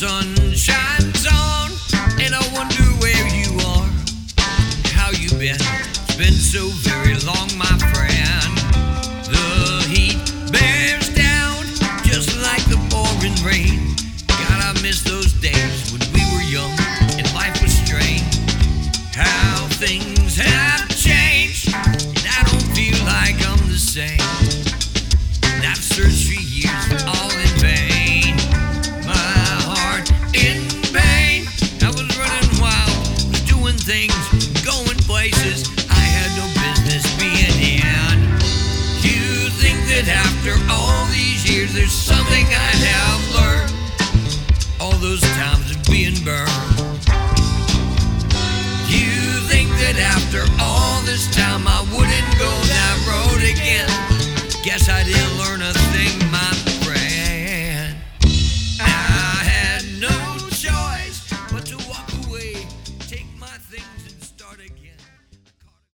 sun shines on, and I wonder where you are, how you been. It's been so very